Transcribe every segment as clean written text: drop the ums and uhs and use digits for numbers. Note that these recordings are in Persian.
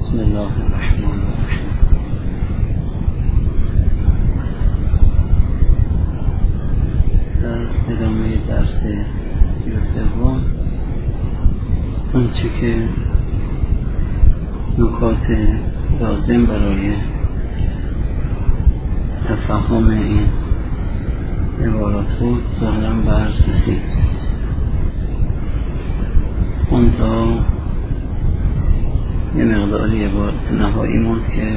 بسم الله الرحمن الرحیم. در ادامه درس 33 آنچه که نکات لازم برای تفهم این عبارات بود ظاهراً بررسی اونجا یه مقداری عبارت نهایی موند که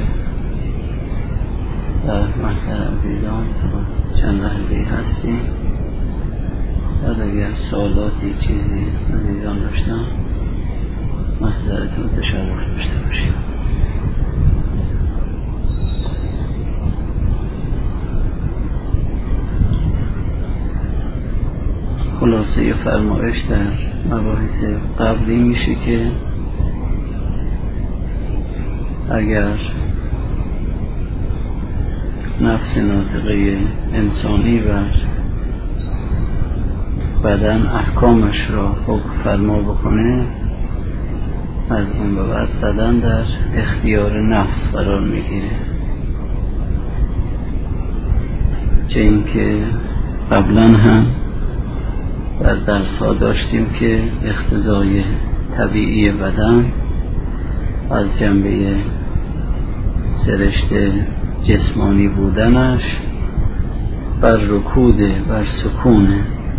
در محضر عزیزان چند لحظه هستیم. بعد اگر سوالاتی چیزی عزیزان داشتم محضرتون تشرف داشته باشیم. خلاصه فرمایش در مباحث قبلی میشه که اگر نفس ناطقه انسانی و بدن احکامش را حکم فرما بکنه، از اون به بعد بدن در اختیار نفس قرار میگیره. چه اینکه قبلا هم در درس ها داشتیم که اقتضای طبیعی بدن از جنبه سرشت جسمانی بودنش بر رکود، بر سکونه،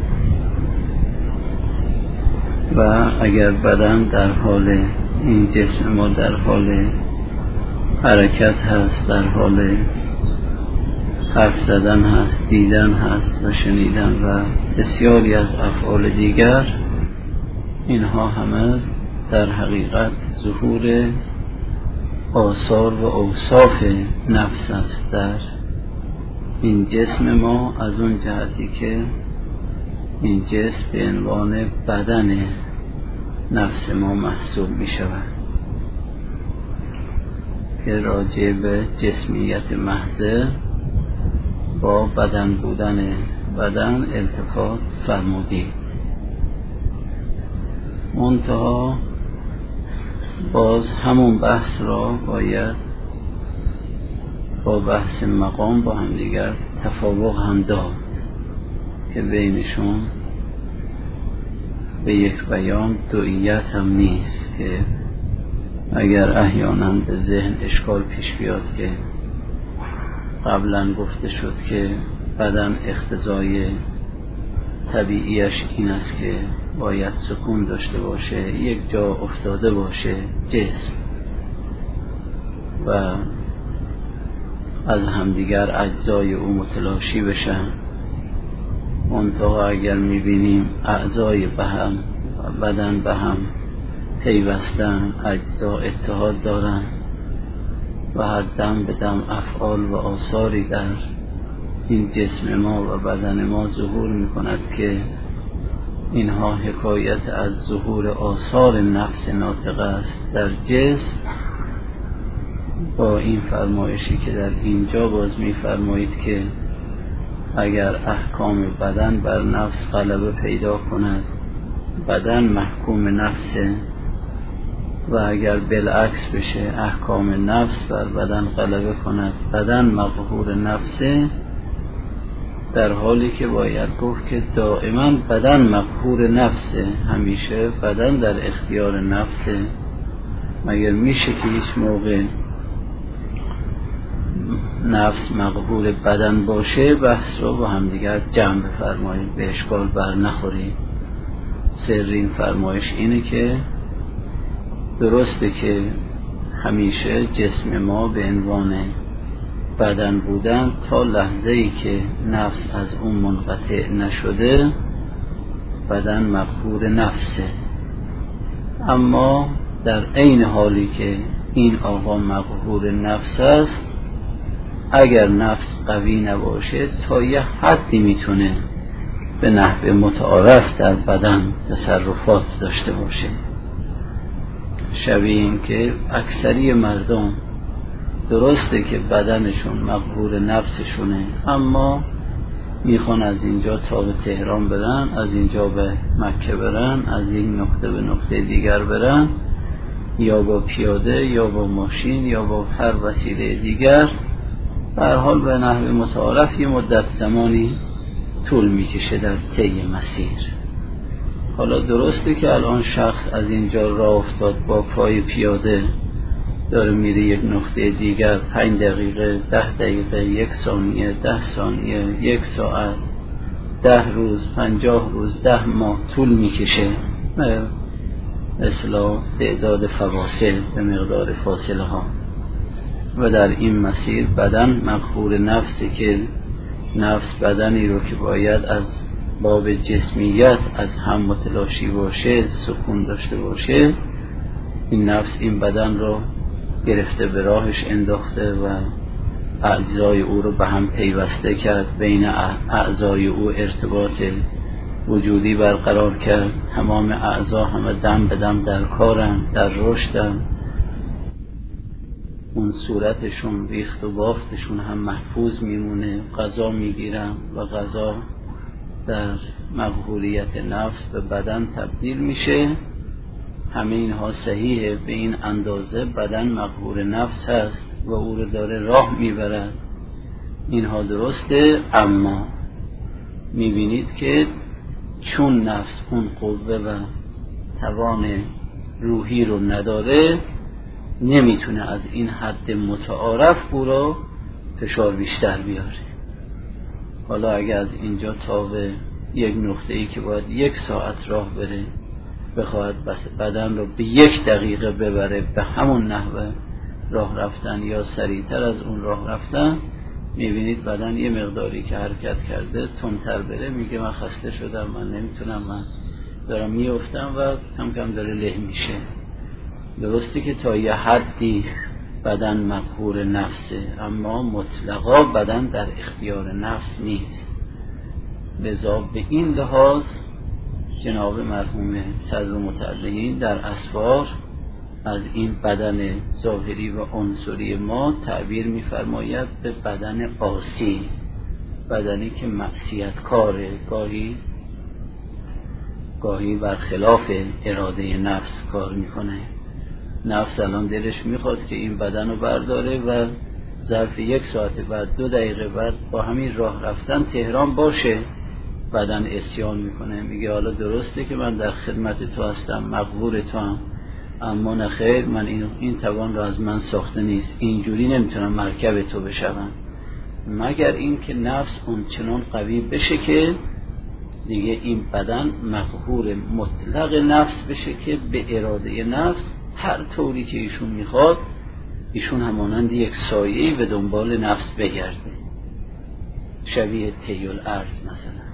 و اگر بدن در حال، این جسم ما در حال حرکت هست، در حال حرف زدن هست، دیدن هست و شنیدن و بسیاری از افعال دیگر، اینها همه در حقیقت ظهور آثار و اوصاف نفس است در این جسم ما، از اون جهتی که این جسم به عنوان بدن نفس ما محسوب می شود که راجع به جسمیت محض با بدن بودن بدن التفات فرمودید. منتها باز همون بحث را باید با بحث مقام با هم دیگر تفاوق هم داد که بینشون به یک بیان دوئیت هم نیست، که اگر احیانا به ذهن اشکال پیش بیاد که قبلا گفته شد که بدن اقتضای طبیعیش این است که باید سکون داشته باشه، یک جا افتاده باشه جسم و از همدیگر اجزای او متلاشی بشن. منتها اگر میبینیم اعضای به هم و بدن به هم پیوستن، اجزا اتحاد دارن و هر دم به دم افعال و آثاری در این جسم ما و بدن ما ظهور میکند که اینها حکایت از ظهور آثار نفس ناطقه است در جسم، با این فرمایشی که در اینجا باز میفرمایید که اگر احکام بدن بر نفس غلبه پیدا کند بدن محکوم نفسه، و اگر بالعکس بشه احکام نفس بر بدن غلبه کند بدن مقهور نفسه، در حالی که باید گفت که دائما بدن مقهور نفسه، همیشه بدن در اختیار نفسه. مگر میشه که هیچ موقع نفس مقهور بدن باشه؟ بحث رو با هم دیگر جمع بفرمایید، به اشکال بر نخورید. سر این فرمایش اینه که درسته که همیشه جسم ما به عنوان بدن بودن تا لحظه‌ای که نفس از اون منقطع نشده بدن مقهور نفسه، اما در عین حالی که این آقا مقهور نفس است، اگر نفس قوی نباشه تا یه حدی میتونه به نحو متعارف در بدن تصرفات داشته باشه، شبیه این که اکثری مردم درسته که بدنشون مقهور نفسشونه، اما میخوان از اینجا تا به تهران برن، از اینجا به مکه برن، از این نقطه به نقطه دیگر برن، یا با پیاده یا با ماشین یا با هر وسیله دیگر، به هر حال به نحو متعارف یه مدت زمانی طول میکشه در طی مسیر. حالا درسته که الان شخص از اینجا راه افتاد با پای پیاده، داره میره یک نقطه دیگر، 5 دقیقه، 10 دقیقه، 1 ثانیه، 10 ثانیه، 1 ساعت، 10 روز، 50 روز، 10 ماه طول میکشه، مثلا تعداد فواصل به مقدار فاصله ها. و در این مسیر بدن مقهور نفسه که نفس بدنی رو که باید از باب جسمیت از هم متلاشی باشه، سکون داشته باشه، این نفس این بدن رو گرفته به راهش انداخته و اعضای او رو به هم پیوسته کرد، بین اعضای او ارتباط وجودی برقرار کرد. تمام اعضا همه دم به دم در کارن، در رشدن، اون صورتشون، ریخت و بافتشون هم محفوظ میمونه، غذا میگیرن و غذا در مقهوریت نفس به بدن تبدیل میشه. همه اینها صحیحه، به این اندازه بدن مقهور نفس هست و او رو داره راه میبرد، اینها درسته. اما میبینید که چون نفس اون قوه و توان روحی رو نداره، نمیتونه از این حد متعارف او رو فشار بیشتر بیاره. حالا اگر از اینجا تا به یک نقطه‌ای که باید 1 ساعت راه بره، بخواهد بدن رو به 1 دقیقه ببره به همون نحوه راه رفتن یا سریعتر از اون راه رفتن، میبینید بدن یه مقداری که حرکت کرده تندتر بره، میگه من خسته شدم، من نمیتونم، من دارم میافتم و کم کم داره له میشه. درسته که تا یه حدی بدن مقهور نفسه، اما مطلقا بدن در اختیار نفس نیست. لذا به این لحاظ جناب مرحوم صدر متعلقین در اسفار از این بدن ظاهری و عنصری ما تعبیر می‌فرماید به بدن عاصی، بدنی که معصیت کاره، گاهی برخلاف اراده نفس کار میکنه. نفس الان دلش میخواد که این بدن رو برداره و ظرف 1 ساعت بعد 2 دقیقه بعد با همین راه رفتن تهران باشه. بدن عصیان میکنه، میگه حالا درسته که من در خدمت تو هستم، مقهور تو هم، اما نخیر، من این توان رو از من ساخته نیست، اینجوری نمیتونم مرکب تو بشم، مگر این که نفس اون چنان قوی بشه که دیگه این بدن مقهور مطلق نفس بشه که به اراده نفس هر طوری که ایشون میخواد، ایشون همانند یک سایه‌ای به دنبال نفس بگرده، شبیه طی الارض مثلا.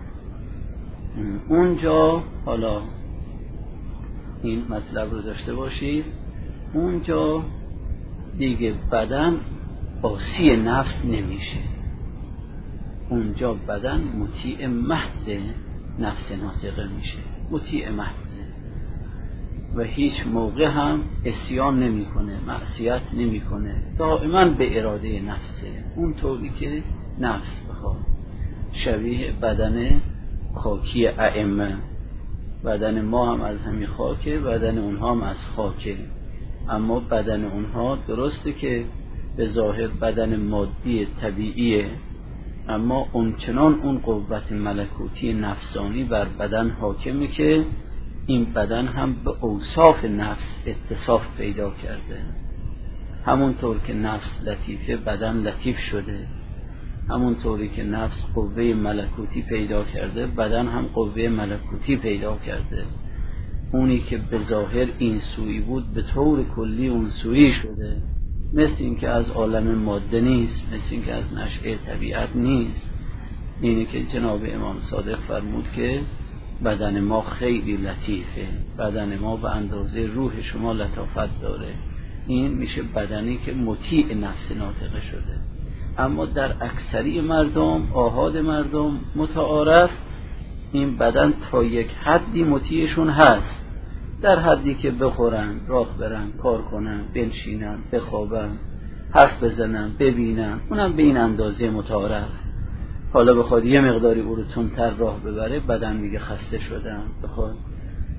اونجا حالا این مطلب رو داشته باشید، اونجا دیگه بدن عاصی نفس نمیشه، اونجا بدن مطیع محض نفس ناطقه میشه، مطیع محض، و هیچ موقع هم عصیان نمیکنه، معصیت نمیکنه، دائما به اراده نفسه، اون طوری که نفس بخواد. شبیه بدن خاکی ائمه، بدن ما هم از همین خاکه، بدن اونها هم از خاکه، اما بدن اونها درسته که به ظاهر بدن مادی طبیعیه، اما اونچنان اون قوت ملکوتی نفسانی بر بدن حاکمه که این بدن هم به اوصاف نفس اتصاف پیدا کرده. همونطور که نفس لطیفه، بدن لطیف شده، همونطوری که نفس قوه ملکوتی پیدا کرده، بدن هم قوه ملکوتی پیدا کرده. اونی که به ظاهر این سویی بود به طور کلی اون سویی شده، مثل این که از عالم ماده نیست، مثل این که از نشأه طبیعت نیست. اینی که جناب امام صادق فرمود که بدن ما خیلی لطیفه، بدن ما به اندازه روح شما لطافت داره، این میشه بدنی که مطیع نفس ناطقه شده. اما در اکثری مردم، آحاد مردم متعارف، این بدن تا یک حدی مطیعشون هست، در حدی که بخورن، راه برن، کار کنن، بنشینن، بخوابن، حرف بزنن، ببینن، اونم به این اندازه متعارف. حالا بخواد یه مقداری او رو تندتر راه ببره، بدن میگه خسته شدم، بخواد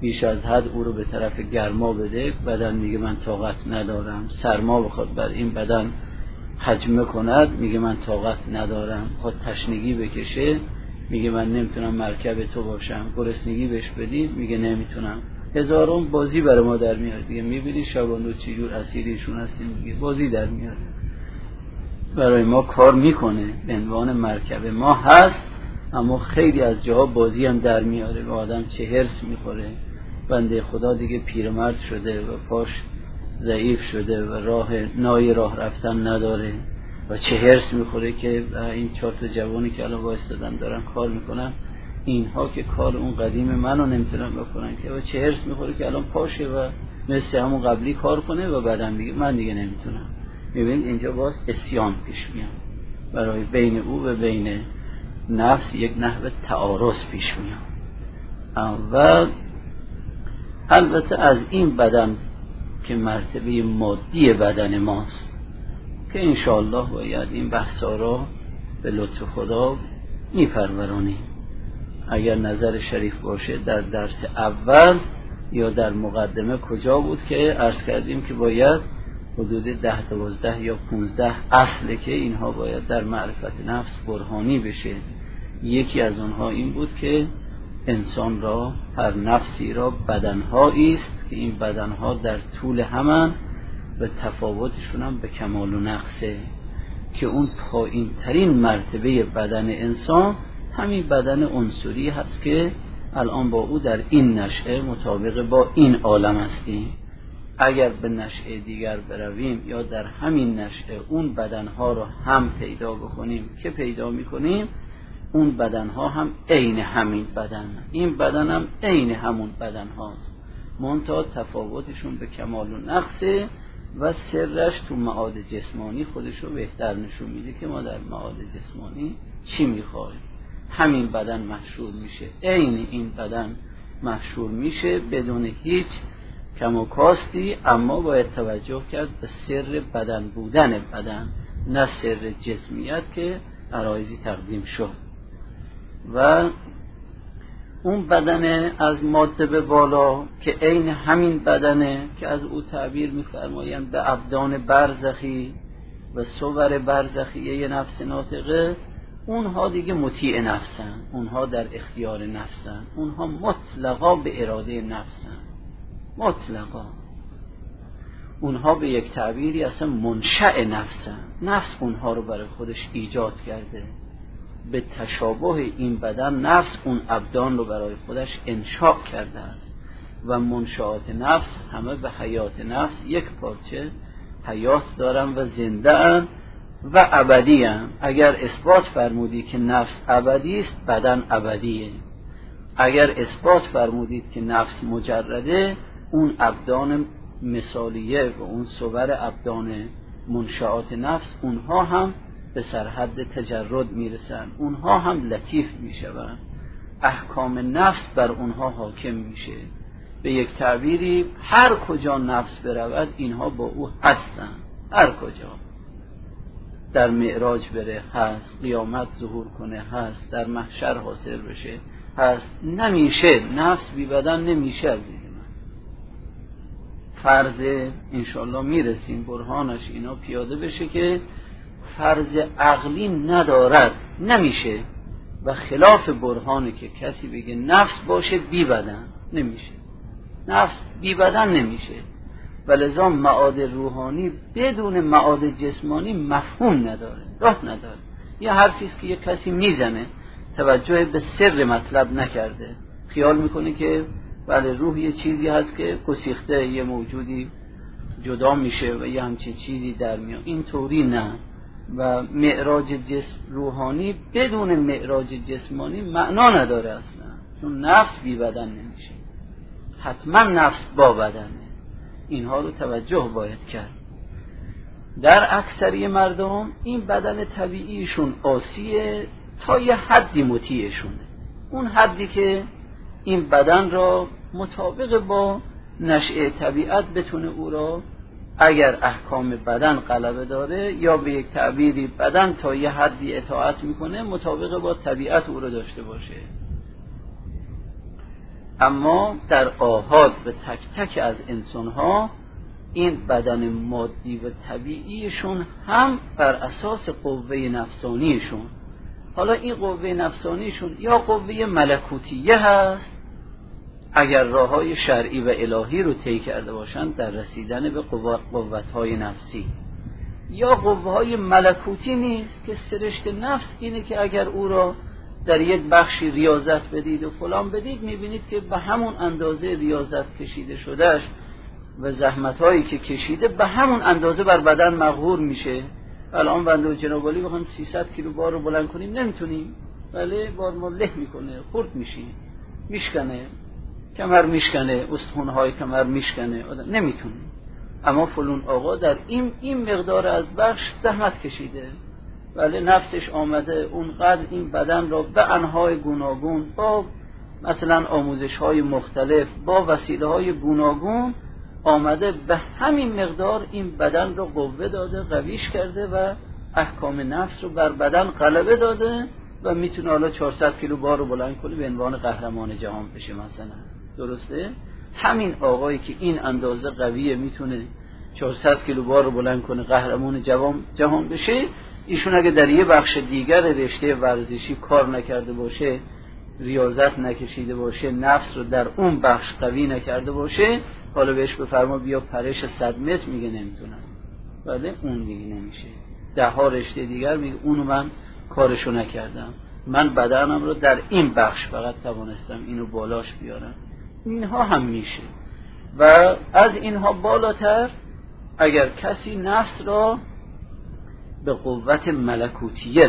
بیش از حد او رو به طرف گرما بده، بدن میگه من طاقت ندارم. سرما بخواد بر این بدن هجمه کند، میگه من طاقت ندارم. خود تشنگی بکشه، میگه من نمیتونم مرکب تو باشم. گرسنگی بهش بدید، میگه نمیتونم. هزاران بازی برای ما در میاد دیگه. میبینی شبانو چی جور اسیریشون هستیم دیگه، بازی در میاد، برای ما کار میکنه، به عنوان مرکب ما هست، اما خیلی از جاها بازی هم در میاره و آدم چه هرس میخوره. بنده خدا دیگه پیرمرد شده و پاش ضعیف شده و راه رفتن نداره و چه هرس میخوره که این 4 تا جوانی که الان وایستادن دارن کار میکنن، اینها که کار اون قدیم منو نمیتونن بکنن که، و چه هرس میخوره که الان پاشه و مثل همون قبلی کار کنه و بعدم میگه من دیگه نمیتونم. میبینید اینجا باز عصیان پیش میاد، برای بین او و بین نفس یک نحو تعارض پیش میاد. و البته از این بدن که مرتبه مادی بدن ماست که انشاءالله باید این بحثا را به لطف خدا میپرورانیم. اگر نظر شریف باشه در درس اول یا در مقدمه کجا بود که عرض کردیم که باید حدود 10 12 یا 15 اصله که اینها باید در معرفت نفس برهانی بشه. یکی از اونها این بود که انسان را، هر نفسی را بدنهایی است که این بدنها در طول همان و تفاوتشون هم به کمال و نقصه، که اون پایین ترین مرتبه بدن انسان همین بدن عنصری هست که الان با او در این نشأه مطابق با این عالم هستیم. اگر به نشأه دیگر برویم یا در همین نشأه اون بدنها رو هم پیدا بکنیم که پیدا میکنیم، اون بدنها هم عین همین بدن، این بدن هم عین همون بدن هاست، منتها تفاوتشون به کمال و نقصه و سرش تو معاد جسمانی خودشو بهتر نشون میده که ما در معاد جسمانی چی میخوایم. همین بدن محشور میشه، عین این بدن محشور میشه بدون هیچ کم و کاستی، اما باید توجه کرد به سر بدن بودن بدن، نه سر جسمیت که عرایزی تقدیم شد. و اون بدن از ماده به بالا که عین همین بدنه که از او تعبیر می‌فرمایند به ابدان برزخی و صور برزخیه نفس ناطقه، اونها دیگه مطیع نفسن، اونها در اختیار نفسن، اونها مطلقا به اراده نفسن، مطلقا اونها به یک تعبیری اصلا منشأ نفسن. نفس اونها رو برای خودش ایجاد کرده، به تشابه این بدن نفس اون ابدان رو برای خودش انشاء کرده است و منشآت نفس همه به حیات نفس یک پارچه حیات دارن و زنده ان و ابدی ان. اگر اثبات فرمودی که نفس ابدی است، بدن ابدیه. اگر اثبات فرمودید که نفس مجرده، اون ابدان مثالیه و اون صور ابدان منشآت نفس اونها هم به سرحد تجرد میرسن، اونها هم لطیف میشون، احکام نفس بر اونها حاکم میشه. به یک تعبیری هر کجا نفس برود اینها با او هستن، هر کجا در معراج بره هست، قیامت ظهور کنه هست، در محشر حاصل بشه هست. نمیشه نفس بی بدن نمیشه. از این فرض انشالله میرسیم برهانش اینا پیاده بشه که فرض عقلی ندارد، نمیشه. و خلاف برهانه که کسی بگه نفس باشه بی بدن، نمیشه. نفس بی بدن نمیشه. ولذا معاد روحانی بدون معاد جسمانی مفهوم نداره، راه نداره. یه حرفیست که یه کسی میزنه، توجه به سر مطلب نکرده، خیال میکنه که بله روح یه چیزی هست که گسیخته، یه موجودی جدا میشه و یه همچین چیزی در میاد. این طوری نه. و معراج جسم روحانی بدون معراج جسمانی معنا نداره اصلا، چون نفس بی بدن نمیشه، حتما نفس با بدنه. اینها رو توجه باید کرد. در اکثری مردم این بدن طبیعیشون عاصیه تا یه حدی مطیعشونه، اون حدی که این بدن را مطابق با نشأه طبیعت بتونه او را، اگر احکام بدن غلبه داره یا به یک تعبیری بدن تا یه حدی اطاعت میکنه، مطابق با طبیعت او را داشته باشه. اما در آحاد به تک تک از انسانها این بدن مادی و طبیعیشون هم بر اساس قوه نفسانیشون، حالا این قوه نفسانیشون یا قوه ملکوتیه هست اگر راههای شرعی و الهی رو طی کرده باشند در رسیدن به قوت‌های نفسی، یا قوه‌های ملکوتی نیست که سرشت نفس اینه که اگر او را در یک بخشی ریاضت بدید و فلان بدید میبینید که به همون اندازه ریاضت کشیده شدهش و زحمت‌هایی که کشیده به همون اندازه بر بدن مقهور میشه. الان بنده و جناب عالی بخوایم 300 کیلو بار رو بلند کنیم نمیتونیم، ولی بار ما له میکنه، خرد میشیم، میشکنه، کمر میشکنه، استخوان‌های کمر میشکنه، نمیتونه. اما فلان آقا در این مقدار از بخش زحمت کشیده، ولی نفسش آمده اونقدر این بدن را به انواع گوناگون با مثلا آموزش‌های مختلف با وسیله‌های گوناگون آمده به همین مقدار این بدن را قوه داده، قویش کرده و احکام نفس رو بر بدن غلبه داده و میتونه حالا 400 کیلو بار رو بلند کنه به عنوان قهرمان جهان بشه مثلا. درسته؟ همین آقایی که این اندازه قویه میتونه 400 کیلو بار رو بلند کنه قهرمان جهان بشه، ایشون اگه در یه بخش دیگر رشته ورزشی کار نکرده باشه، ریاضت نکشیده باشه، نفس رو در اون بخش قوی نکرده باشه، حالا بهش بفرما بیا پرش 100 متر میگه نمیتونم، ولی اون دیگه نمیشه. 10 رشته دیگر میگه اونو من کارشو نکردم، من بدنم رو در این بخش فقط توانستم اینو بالاش بیارم. اینها هم میشه. و از اینها بالاتر اگر کسی نفس را به قوت ملکوتیه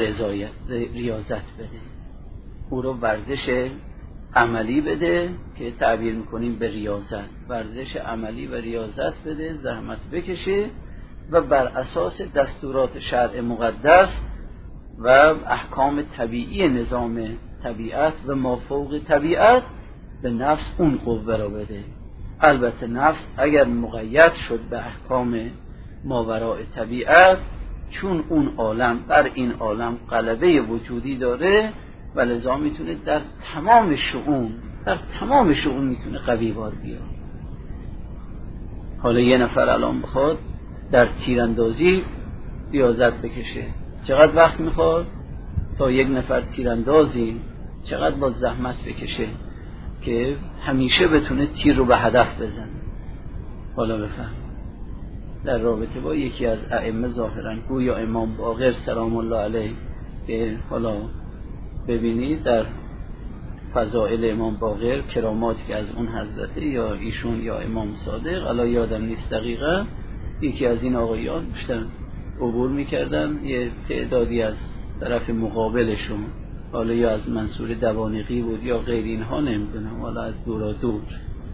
ریاضت بده، او رو ورزش عملی بده که تعبیر میکنیم به ریاضت، ورزش عملی و ریاضت بده، زحمت بکشه و بر اساس دستورات شرع مقدس و احکام طبیعی نظام طبیعت و مافوق طبیعت به نفس اون قوه را بده. البته نفس اگر مقید شد به احکام ماوراء طبیعت، چون اون عالم بر این عالم غلبه وجودی داره و لذا میتونه در تمام شؤون میتونه قوی بار بیاد. حالا یه نفر الان بخواد در تیراندازی ریاضت بکشه، چقدر وقت میخواد تا یک نفر تیراندازی چقدر با زحمت بکشه که همیشه بتونه تیر رو به هدف بزنه. حالا بفهم در رابطه با یکی از ائمه ظاهرا گویا امام باقر سلام الله علیه که حالا ببینید در فضائل امام باقر کراماتی که از اون حضرته یا ایشون یا امام صادق، حالا یادم نیست دقیقا، یکی از این آقایان داشتن عبور میکردن، یه تعدادی از طرف مقابلشون، حالا یا از منصور دوانقی بود یا غیر اینها نمیدونم، حالا از دورا دور،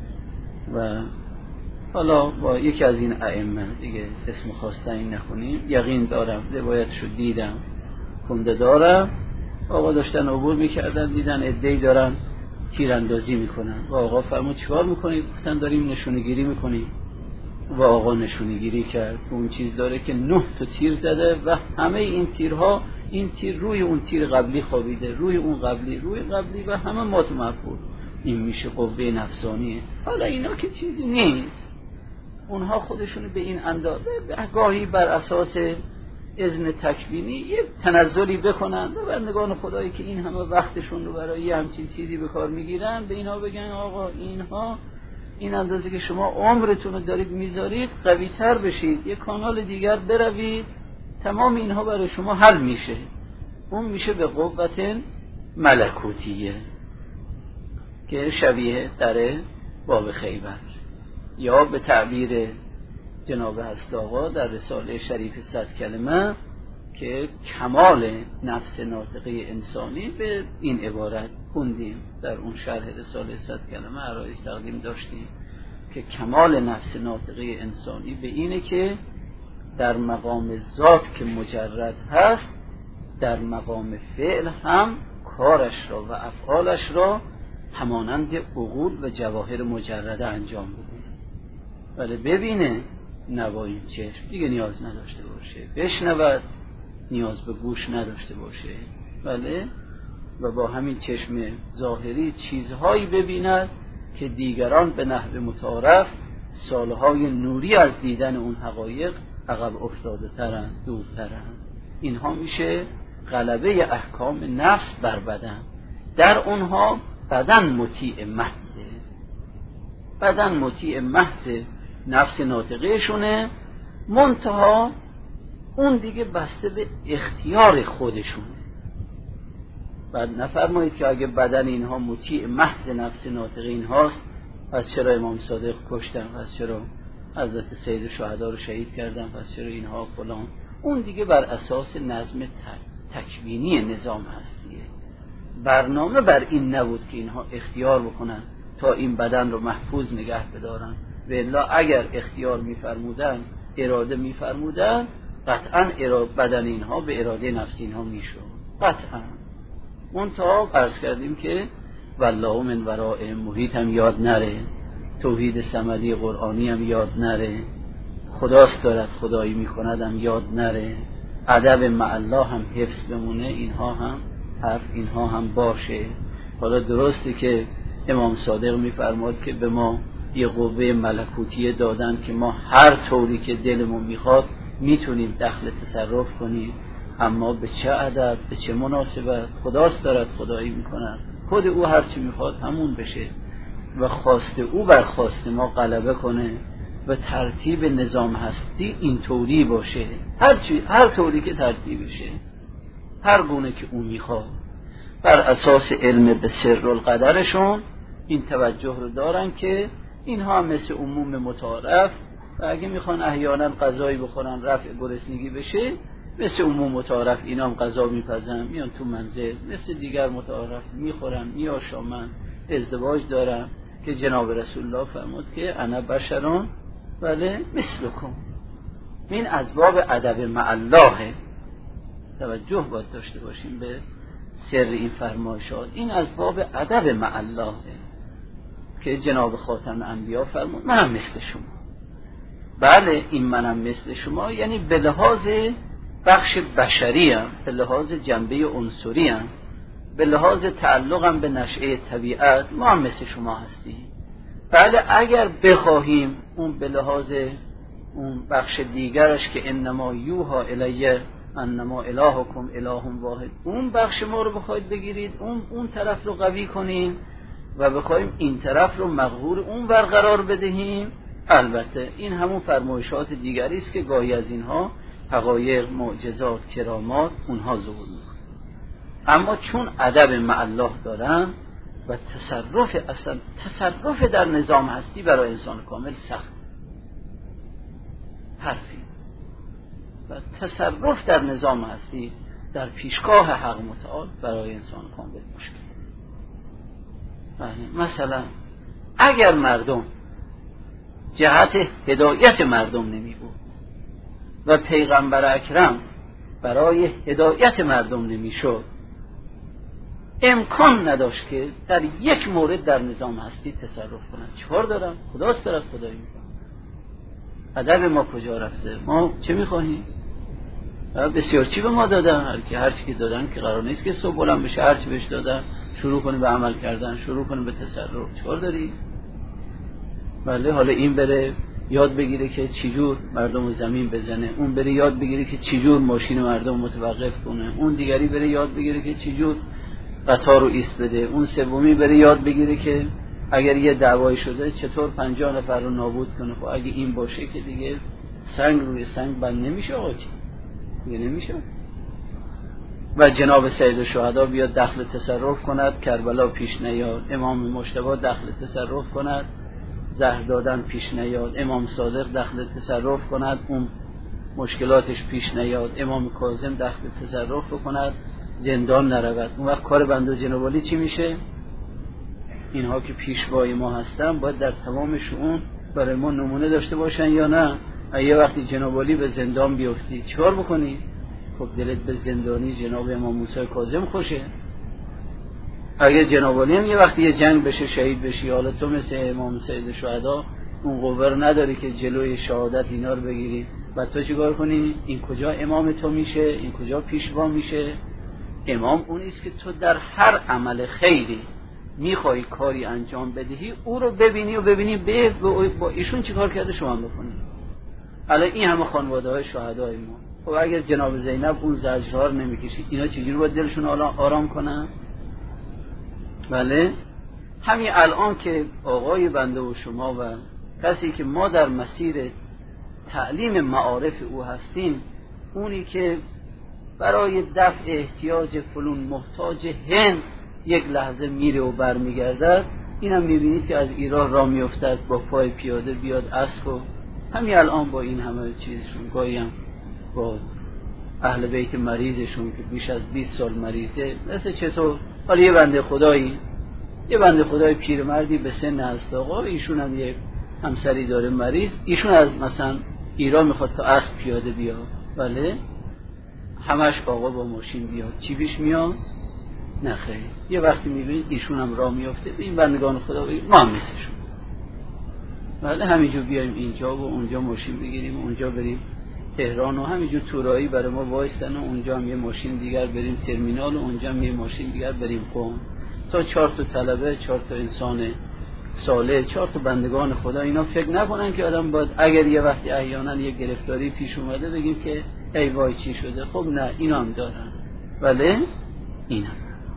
و حالا با یکی از این ائمه دیگه اسم خواستن این نخونیم، یقین دارم روایتشو دیدم خونده دارم، آقا داشتن عبور میکردن دیدن عده‌ای دارن تیراندازی میکنن و آقا فرمود چیکار میکنید؟ گفتن داریم نشونه‌گیری میکنیم. و آقا نشونه‌گیری کرد، اون چیز داره که 9 تا تیر زده و همه این تیرها، این تیر روی اون تیر قبلی خوابیده، روی اون قبلی، روی قبلی و همه مات مفعول. این میشه قوه نفسانیه. حالا اینا که چیزی نیست، اونها خودشونو به این اندازه گاهی بر اساس اذن تکوینی یک تنزلی بکنن و بندگان خدایی که این همه وقتشون رو برای همچین چیزی به کار میگیرن به اینا بگن آقا اینها این اندازه که شما عمرتون رو دارید میذارید قوی تر بشید، یک کانال دیگر بروید، تمام اینها برای شما حل میشه. اون میشه به قوت ملکوتیه که شبیه در باب خیبر، یا به تعبیر جناب هست آقا در رساله شریف 100 کلمه که کمال نفس ناطقه انسانی به این عبارت خوندیم در اون شرح رساله 100 کلمه عرایض تقدیم داشتیم که کمال نفس ناطقه انسانی به اینه که در مقام ذات که مجرد هست، در مقام فعل هم کارش را و افعالش را همانند عقول و جواهر مجرده انجام بده. ولی ببینه نوای چشم دیگه نیاز نداشته باشه، بشنود نیاز به گوش نداشته باشه، ولی و با همین چشم ظاهری چیزهایی ببیند که دیگران به نحو متعارف سالهای نوری از دیدن اون حقایق عقب افتاده ترن، دورترن. اینها میشه غلبه احکام نفس بر بدن. در اونها بدن مطیع محضه، بدن مطیع محض نفس ناطقه شونه، منتها اون دیگه بسته به اختیار خودشونه. بعد نفرمایید که اگه بدن اینها مطیع محض نفس ناطقه اینهاست، پس چرا امام صادق کشتن؟ پس چرا حضرت سید شهدا رو شهید کردن؟ پس چرا اینها فلان؟ اون دیگه بر اساس نظم تکوینی نظام هستیه. برنامه بر این نبود که اینها اختیار بکنن تا این بدن رو محفوظ نگه بدارن. و الا اگر اختیار میفرمودن، اراده میفرمودن، قطعا بدن اینها به اراده نفسی اینها میشد، قطعا. منتها عرض کردیم که والله من ورائه محیط هم یاد نره، توحید صمدی قرآنی هم یاد نره، خداست دارد خدایی میکند هم یاد نره، ادب مع الله هم حفظ بمونه. اینها هم باشه. حالا درسته که امام صادق میفرماد که به ما یه قوه ملکوتیه دادن که ما هر طوری که دلمون میخواد میتونیم دخل تصرف کنیم، اما به چه ادب، به چه مناسبت؟ خداست دارد خدایی میکند، خود او هر چی میخواد همون بشه و خواست او بر خواست ما غلبه کنه و ترتیب نظام هستی این طوری باشه، هر طوری که ترتیب بشه، هر گونه که اون میخواد. بر اساس علم به سر القدرشون این توجه رو دارن که اینها مثل عموم متعارف و اگه میخوان احیانا غذایی بخورن رفع گرسنگی بشه، مثل عموم متعارف اینا هم غذا میپزن، میان تو منزل مثل دیگر متعارف میخورن، میآشامن، ازدواج دارن که جناب رسول الله فرمود که انا بشرون ولی مثلکم. این از باب ادب مع الله. توجه باید داشته باشیم به سر این فرمایشات. این از باب ادب مع الله که جناب خاتم انبیا فرمود منم مثل شما. بله این منم مثل شما یعنی به لحاظ بخش بشری هم، به لحاظ جنبه عنصری هم، به لحاظ تعلقم به نشأه طبیعت ما هم مثل شما هستیم. بله اگر بخواهیم اون به لحاظ اون بخش دیگرش که انما یوها الیه انما الهکم اله واحد، اون بخش ما رو بخواید بگیرید، اون طرف رو قوی کنیم و بخوایم این طرف رو مقهور اون برقرار بدهیم، البته این همون فرمایشات دیگری است که گاهی از اینها حقایق، معجزات، کرامات اونها ظهور می‌کنه. اما چون ادب مع الله دارن و تصرف در نظام هستی برای انسان کامل سخت، حرفی و تصرف در نظام هستی در پیشگاه حق متعال برای انسان کامل مشکل. مثلا اگر مردم جهت هدایت مردم نمی بود و پیغمبر اکرم برای هدایت مردم نمی شد، امکان نداشت که در یک مورد در نظام هستی تصرف کنند. چهار دارم؟ خداست دارد خدایی میکنه. ادب ما کجا رفته؟ ما چه میخواهیم؟ بسیار چی به ما دادن، هر چی که دادن که قرار نیست که صبح بلند بشه هر چی بهش دادن شروع کنیم به عمل کردن، شروع کنیم به تصرف. چهار داری؟ بله حالا این بره یاد بگیره که چجور مردم رو زمین بزنه، اون بره یاد بگیره که چجور ماشین مردم متوقف کنه، اون دیگری بره یاد بگیره که چجور قطار رو ایست بده، اون سومی بره یاد بگیره که اگر یه دعوایی شده چطور 50 نفر رو نابود کنه. خب اگه این باشه که دیگه سنگ روی سنگ بند نمیشه آقا، دیگه نمیشه. و جناب سید شهدا بیاد دخل تصرف کند، کربلا پیش نیاد، امام مجتبی دخل تصرف کند، زهر دادن پیش نیاد، امام صادق دخل تصرف کند، اون مشکلاتش پیش نیاد، امام کاظم دخل تصرف کند، زندان نرود. اون وقت کار بنده جناب علی چی میشه؟ اینها که پیشوای ما هستن باید در تمام شؤون برای ما نمونه داشته باشن یا نه؟ یه وقتی جناب علی به زندان بیفتی چیکار بکنی؟ خب دلت به زندانی جناب امام موسی کاظم خوشه. اگر جناب علی هم یه وقتی یه جنگ بشه شهید بشی، حالا تو مثل امام سید شهدا اون قوه رو نداری که جلوی شهادت اینا رو بگیری، بعد تو چیکار کنی؟ این کجا امام تو میشه؟ این کجا پیشوا میشه؟ امام اونیست که تو در هر عمل خیری میخوای کاری انجام بدهی او رو ببینی و ببینی با ایشون چی کار کرده شما بکنی. الان این همه خانواده های شهدای ما، خب اگر جناب زینب اون زجرها نمیکشید اینا چجوری باید دلشون آرام کنن؟ بله همین الان که آقای بنده و شما و کسی که ما در مسیر تعلیم معارف او هستیم، اونی که برای دفع احتیاج فلون محتاج هند یک لحظه میره و برمیگردد، اینم میبینید که از ایران راه میافتد با پای پیاده بیاد اسب و همین الان با این همه چیزشون، گاهی هم با اهل بیت مریضشون که بیش از 20 سال مریضه، مثل چطور حالا یه بنده خدای پیرمردی به سن هست آقا، ایشون هم یه همسری داره مریض، ایشون از مثلا ایران میخواد تا اسب پیاده بیاد، بله همش آقا با ماشین بیاد، چی پیش میاد؟ نه خیر. یه وقتی میبینید ایشون هم راه میافته، این بندگان خدا ما هم مثلشون، بله همینجور بیایم اینجا و اونجا ماشین بگیریم و اونجا بریم تهران و همینجور تورایی برای ما وایستن و اونجا هم یه ماشین دیگر بریم ترمینال و اونجا هم یه ماشین دیگر بریم قم، تا 4 تا طلبه، 4 تا انسان صالح، 4 تا بندگان خدا، اینا فکر نکنن که آدم باید اگر یه وقتی احیانا یه گرفتاری پیش اومده بگیم که ای وای چی شده. خب نه، اینا هم دارن، بله اینا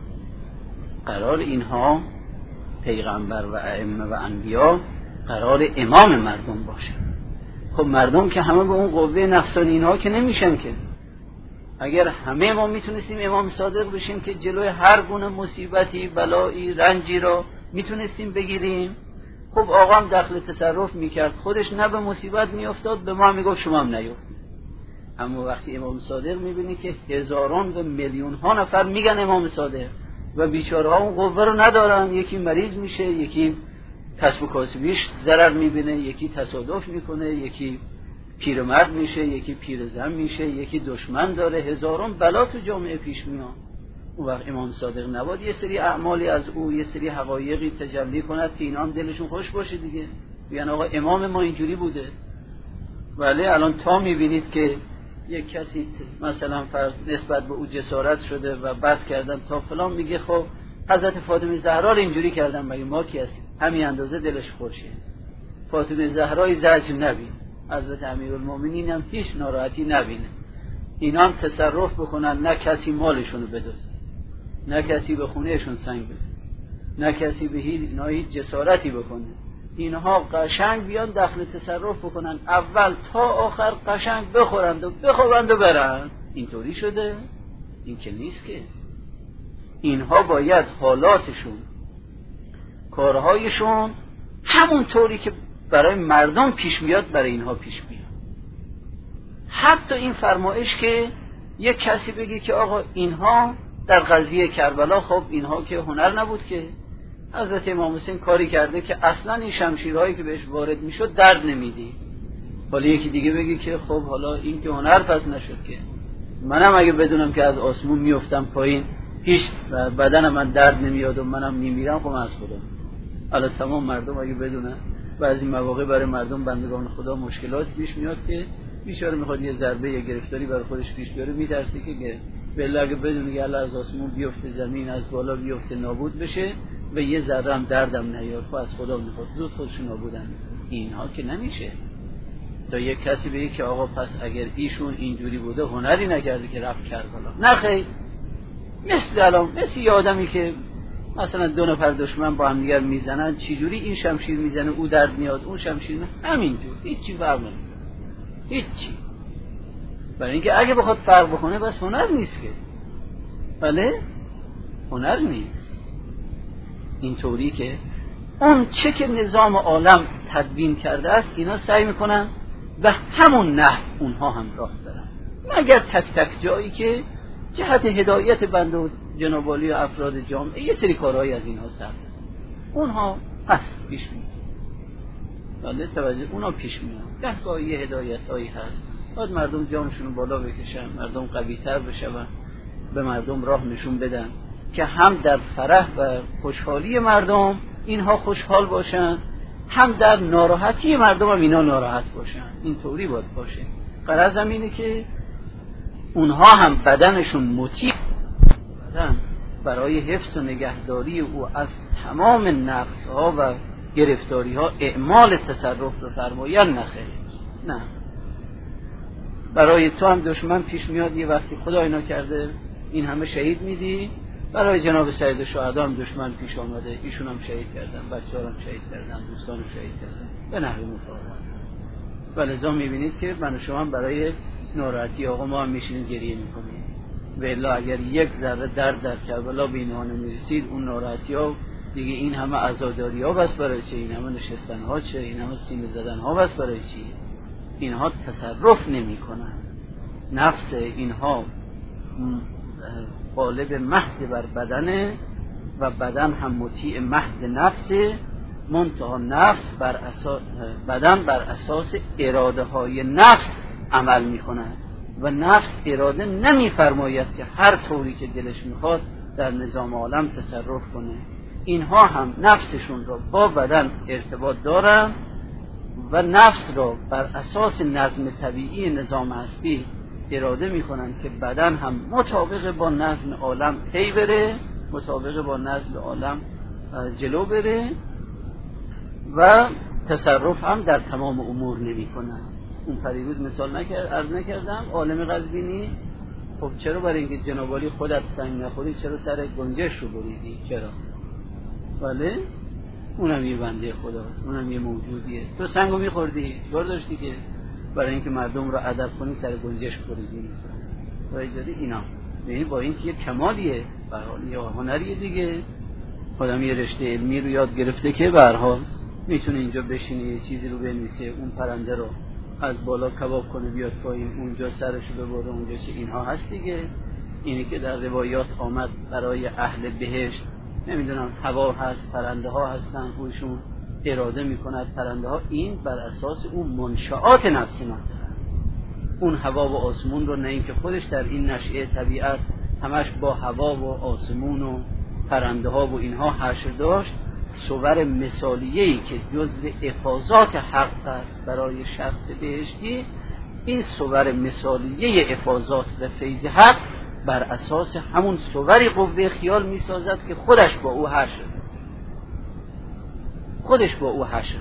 قرار اینها پیغمبر و ائمه و انبیا قرار امام مردم باشه. خب مردم که همه به اون قوه نفسانی اینها که نمیشن که. اگر همه ما میتونستیم امام صادق بشیم که جلوی هر گونه مصیبتی، بلایی، رنجی رو میتونستیم بگیریم، خب آقا هم دخل تصرف میکرد، خودش نه به مصیبت میافتاد، به ما میگفت شما هم نیفتید. اما وقتی امام صادق میبینی که هزاران و میلیون ها نفر میگن امام صادق و بیچاره ها اون قوه رو ندارن، یکی مریض میشه، یکی کسب و کاسبیش ضرر میبینه، یکی تصادف میکنه، یکی پیرمرد میشه، یکی پیرزن میشه، یکی دشمن داره، هزاران بلا تو جامعه پیش میاد. اون وقت امام صادق نباد یه سری اعمالی از او، یه سری حقایقی تجلی کند که اینا هم دلشون خوش باشه دیگه، یعنی آقا امام ما اینجوری بوده. ولی الان تا میبینید که یک کسی مثلا فرض نسبت به او جسارت شده و بد کردن تا فلان میگه خب حضرت فاطمه زهرا رو اینجوری کردن، مگه ما کی هستیم؟ همین اندازه دلش خوشه. فاطمه زهرای زجر نبین، حضرت امیرالمومنین هم هیچ ناراحتی نبینه، اینا هم تصرف بکنن، نه کسی مالشونو بدزده، نه کسی به خونهشون سنگ بزنه، نه کسی به هیچ جسارتی بکنه، اینها قشنگ بیان دخل تصرف بکنن، اول تا آخر قشنگ بخورند و بخوابند و برن. اینطوری شده؟ این که نیست که. اینها باید حالاتشون، کارهایشون همون طوری که برای مردم پیش میاد برای اینها پیش میاد. حتی این فرمایش که یک کسی بگه که آقا اینها در قضیه کربلا، خب اینها که هنر نبود که، حضرت امام حسین کاری کرده که اصلا این شمشیرهایی که بهش وارد میشد درد نمیدی. حالا یکی دیگه بگه که خب حالا این که هنر پس نشد که، منم اگه بدونم که از آسمون میافتم پایین هیچ بدنم من درد نمیاد و منم میمیرم، خب از خدا. حالا تمام مردم اگه بدونن، بعضی مواقع برای مردم بندگان خدا مشکلات پیش میاد که بیچاره میخواد یه ضربه یا گرفتاری برای خودش پیش بیاره، میترسه که بالله اگه بدونه که الله از آسمون بیفته زمین از بالا بیفته نابود بشه و یه ذره هم دردم نیاد، خب از خدا میخواد زود خودش نابودن. اینها که نمیشه. تا یک کسی بگه که آقا پس اگر ایشون اینجوری بوده هنری نکرده که رفت کربلا. نه خیر، مثل یه آدمی که مثلا دو نفر دشمن با هم دیگر میزنن، چی جوری این شمشیر میزنه او درد میاد، اون شمشیر همینجور، هیچی فرق نمیکنه، هیچی. برای اینکه اگه بخواد فرق بکنه بس هنر نیست که، بله هنر نیست. اینطوری که اون چه که نظام عالم تدوین کرده است اینا سعی میکنن و همون نحو اونها هم راه برن، مگر تک تک جایی که جهت هدایت بنده و جنابالی و افراد جامعه یه سری کارهایی از اینها سر اونها هست پیش میاد، بله توجه اونها پیش میاد. گاهی یه هدایتایی هست، باید مردم جامشون رو بالا بکشن، مردم قوی‌تر بشن، به مردم راه نشون بدن که هم در فرح و خوشحالی مردم اینها خوشحال باشن، هم در ناراحتی مردم هم اینا ناراحت باشن. اینطوری باید باشه. غرض اینه که اونها هم بدنشون مطیع بدن برای حفظ و نگهداری او از تمام نقص‌ها و گرفتاری‌ها اعمال تصرف رو فرمایند؟ نخیر، نه. برای تو هم دشمن پیش میاد، یه وقتی خدای نکرده این همه شهید میدی، برای جناب سید شهدا هم دشمن پیش آمده، ایشون هم شهید کردن، بچه‌ها هم شهید کردن، دوستان هم شهید کردن، به نحو متفاوت. ولذا میبینید که من و شما هم برای ناراحتی آقا ما هم میشینیم گریه میکنیم، و الا اگر یک ذره درد در کربلا به اینها نمیرسید، اون ناراحتی ها دیگه، این همه عزاداری ها بس برای چه؟ این همه نشستن ها چه؟ این همه سینه زدن ها بس برای چی؟ اینها تصرف نمی کنن. نفس اینها غالب محض بر بدنه و بدن هم مطیع محض نفسه، منتها نفس بدن بر اساس اراده های نفس عمل می کند و نفس اراده نمی فرماید که هر طوری که دلش میخواد در نظام عالم تصرف کنه. اینها هم نفسشون را با بدن ارتباط دارن و نفس را بر اساس نظم طبیعی نظام هستی اراده میکنن که بدن هم مطابق با نظم عالم پی بره، مطابق با نظم عالم جلو بره و تصرف هم در تمام امور نمی کنن. اون پریروز مثال عرض نکردم، عالم قزوینی، خب چرا برای اینکه جناب عالی خودت سنگ نخوری چرا سر گنجش رو بریدی؟ چرا؟ بله اونم یه بنده خداست، اونم یه موجودیه. تو سنگو میخوردی چطور داشتی که برای اینکه مردم رو ادب کنی سر گنجش بریدی؟ وایجادی اینا یعنی با اینکه یه کمالیه، به هر حال یه هنریه دیگه. خودم یه رشته علمی رو یاد گرفته که به هر حال میتونه اینجا بشینه یه چیزی رو بنویسه، اون پرنده رو از بالا کباب کنه بیاد پایین، اونجا سرشو ببره اونجا چه، اینها هست دیگه. اینی که در روایات آمد برای اهل بهشت، نمیدونم هوا هست، پرنده ها هستن، خودشون اراده میکند پرنده ها، این بر اساس اون منشآت نفسی ناطقه. اون هوا و آسمون رو نه اینکه خودش در این نشئه طبیعت همش با هوا و آسمون و پرنده ها و اینها حشر داشت، صور مثالیه‌ای که جزء افاضات حق است برای شخص بهشتی، این صور مثالیه افاضات و فیض حق بر اساس همون صوری قوه خیال می سازد که خودش با او حشر، خودش با او حشر.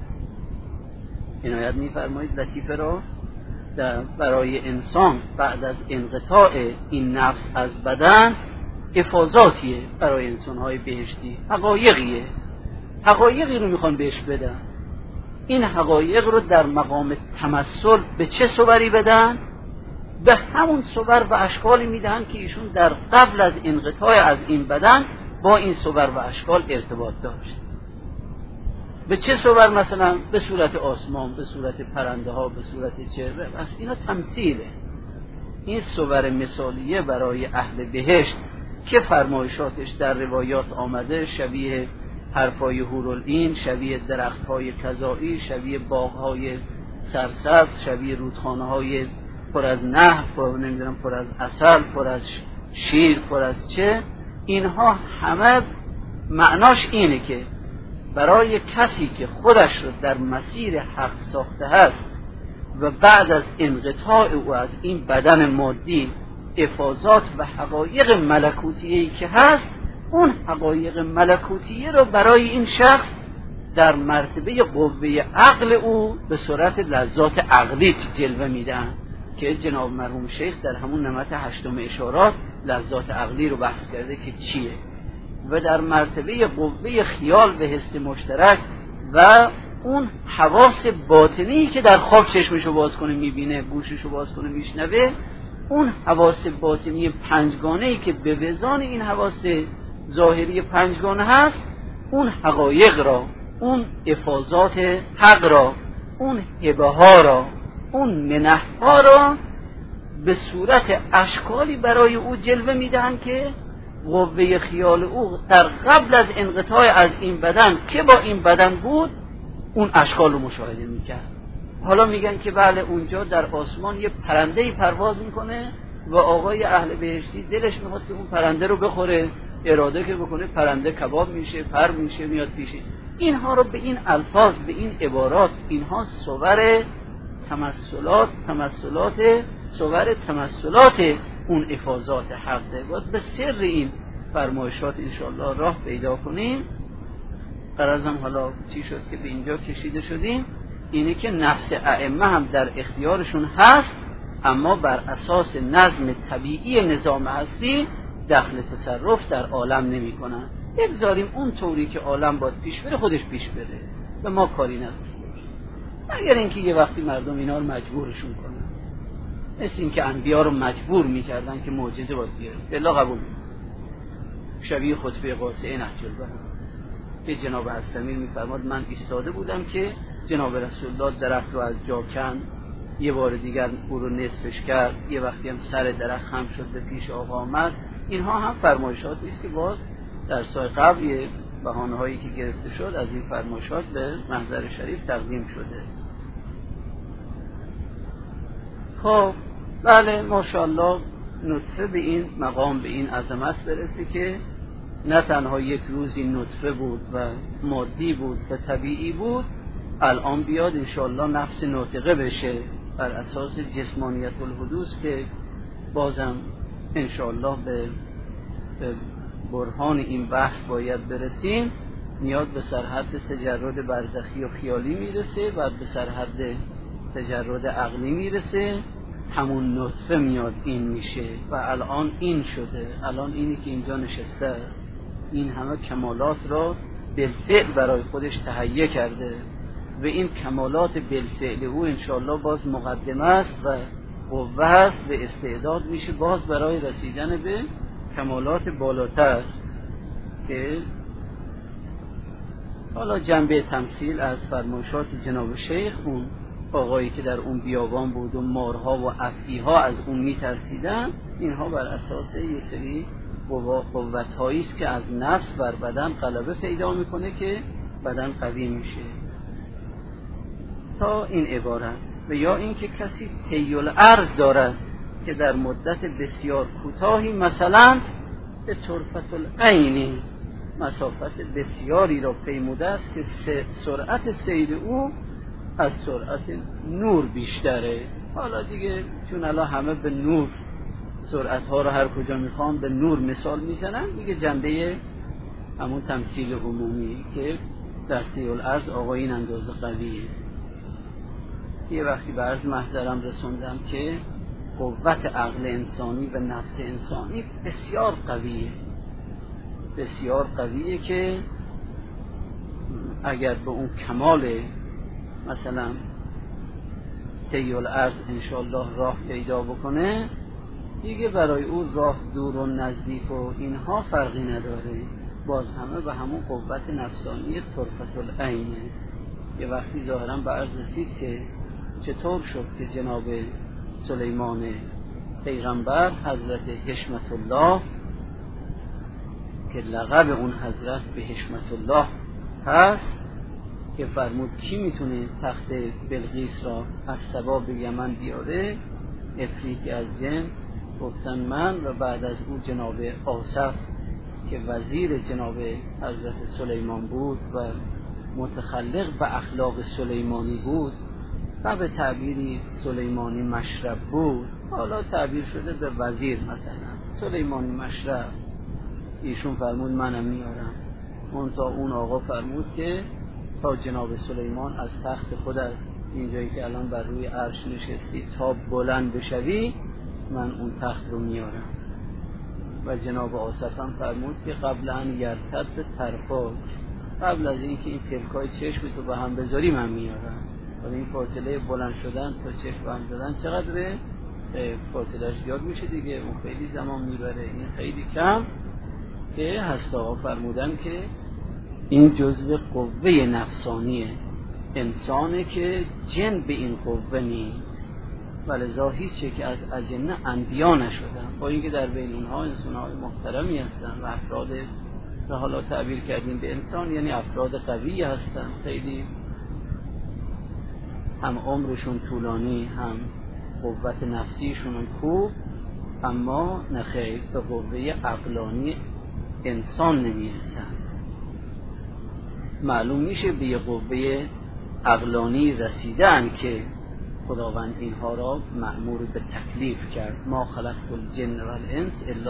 عنایت می فرمایید لطیفه را برای انسان بعد از انقطاع این نفس از بدن افاضاتیه برای انسان‌های بهشتی، حقایقیه، حقایقی رو میخوان بهش بدن. این حقایق رو در مقام تمثل به چه صوری بدن؟ به همون صور و اشکالی میدن که ایشون در قبل از انقطاع از این بدن با این صور و اشکال ارتباط داشت. به چه صور؟ مثلا به صورت آسمان، به صورت پرنده ها، به صورت چهره. بس اینا تمثیله. این صور مثالیه برای اهل بهشت که فرمایشاتش در روایات آمده، شبیه حرفای حورالعین، شبیه درختهای کذایی، شبیه باغهای سرسبز، شبیه رودخانه‌های پر از نهر، پر از عسل، پر از شیر، پر از چه، اینها همه معناش اینه که برای کسی که خودش رو در مسیر حق ساخته هست و بعد از انقطاع او از این بدن مادی افاضات و حقایق ملکوتیه‌ای که هست، اون حقایق ملکوتیه رو برای این شخص در مرتبه قوه عقل او به صورت لذات عقلی جلوه میدن که جناب مرحوم شیخ در همون نمط 8 اشارات لذات عقلی رو بحث کرده که چیه، و در مرتبه قوه خیال به حس مشترک و اون حواس باطنی که در خواب چشمشو باز کنه میبینه، گوششو باز کنه میشنوه، اون حواس باطنی پنجگانه‌ای که به وزان این حواس ظاهری پنجگانه هست، اون حقایق را، اون افاضات حق را، اون هبه ها را، اون منح ها را به صورت اشکالی برای او جلوه میدن که قوه خیال او در قبل از انقطاع از این بدن که با این بدن بود اون اشکال رو مشاهده میکرد. حالا میگن که بله اونجا در آسمان یه پرنده‌ای پرواز میکنه و آقای اهل بهشتی دلش میخواد که اون پرنده رو بخوره، اراده که بکنه پرنده کباب میشه، پر میشه، میاد پیشه. اینها رو به این الفاظ، به این عبارات، اینها صور تمثلات اون افاضات حقه. باید به سر این فرمایشات انشاءالله راه پیدا کنیم. قرارم حالا چی شد که به اینجا کشیده شدیم، اینه که نفس ائمه هم در اختیارشون هست، اما بر اساس نظم طبیعی نظام هستی دخل تصرف در عالم نمی کنن. بگذاریم اون طوری که عالم باید پیش بره خودش پیش بره، به ما کاری نداره، مگر اینکه یه وقتی مردم اینا رو مجبورشون کنن، مثل این که انبیا رو مجبور میکردن که معجزه باید بیاره. بالله قبول شبیه خطبه قاصعه نهج البلاغه که جناب حضرت میفرماد من ایستاده بودم که جناب رسول الله درخت رو از جا کند، یه بار دیگر او رو نصفش کرد، یه وقتی هم سر درخت خم شد به پیش آقا آمد. اینها هم فرمایشاتی است که باز در سال قبل یه بهانه‌هایی که گرفته شد از این فرمایشات به محضر شریف تقدیم شده. خب بله ماشاءالله نطفه به این مقام، به این عظمت برسه که نه تنها یک روزی نطفه بود و مادی بود و طبیعی بود، الان بیاد انشاءالله نفس ناطقه بشه بر اساس جسمانیت الحدوث که بازم انشاءالله به برهان این بحث باید برسیم. میاد به سرحد تجرد برزخی و خیالی میرسه، بعد به سرحد تجرد عقلی میرسه، همون نطفه میاد این میشه و الان این شده. الان اینی که اینجا نشسته این همه کمالات را بالفعل برای خودش تهیه کرده و این کمالات بالفعل او انشاءالله باز مقدمه است و قوه است و استعداد میشه باز برای رسیدن به کمالات بالاتر که حالا جنبه تمثیل از فرمایشات جناب شیخ، اون آقایی که در اون بیابان بود و مارها و افعیها از اون میترسیدن، اینها بر اساس یک سری قوت‌هایی است که از نفس بر بدن غلبه پیدا میکنه که بدن قوی میشه تا این عبارت. و یا اینکه کسی طی الارض دارد که در مدت بسیار کوتاهی مثلا به طرفة العین مسافت بسیاری را پیموده است که سرعت سیر او از سرعت نور بیشتره. حالا دیگه چون الان همه به نور سرعت ها رو هر کجا میخوام به نور مثال میزنن، دیگه جنبه همون تمثیل عمومی که در طی الارض آقا این اندازه قویه. یه وقتی به عرض محضرم رسوندم که قوت عقل انسانی و نفس انسانی بسیار قویه، بسیار قویه که اگر به اون کمال مثلا طی الارض انشاءالله راه پیدا بکنه، دیگه برای او راه دور و نزدیک و اینها فرقی نداره، باز همه به همون قوت نفسانی طرفة العین. یه وقتی ظاهرا به عرض رسید که چطور شد که جناب سلیمان پیغمبر حضرت حشمت الله که لقب اون حضرت به حشمت الله هست که فرمود کی میتونه تخت بلقیس را از سبا به یمن بیاره؟ افریقی از جن گفتن من، و بعد از او جناب آصف که وزیر جناب حضرت سلیمان بود و متخلق به اخلاق سلیمانی بود و به تعبیری سلیمانی مشرب بود، حالا تعبیر شده به وزیر مثلا سلیمانی مشرب، ایشون فرمود منم میارم. اون آقا فرمود که تا جناب سلیمان از تخت خود از اینجایی که الان بر روی عرش نشستی تا بلند بشوی من اون تخت رو میارم. و جناب آصف هم فرمود که قبل ان یرتد طرفاک، قبل از اینکه این تلکای چشم تو به هم بذاری من میارم. و این فاصله بلند شدن تا چشم به هم زدن چقدره؟ فاصلهش زیاد میشه دیگه، اون خیلی زمان میبره، این خیلی کم که هست. آقا فرمودن که این جزء قوه نفسانی انسانه که جن به این قوه نیست، ولذا هیچ که از اجنه انبیا نشدن، با اینکه در بین اونها انسان‌های محترمی هستن و افراد را حالا تعبیر کردیم به انسان یعنی افراد قوی هستن، خیلی هم عمرشون طولانی هم قوت نفسیشون خوب، اما نخیر به قوه عقلانی انسان نمیرسن. معلوم میشه به یه قوه عقلانی رسیدن که خداوند اینها را مأمور به تکلیف کرد. ما خلقت الجن والانس الا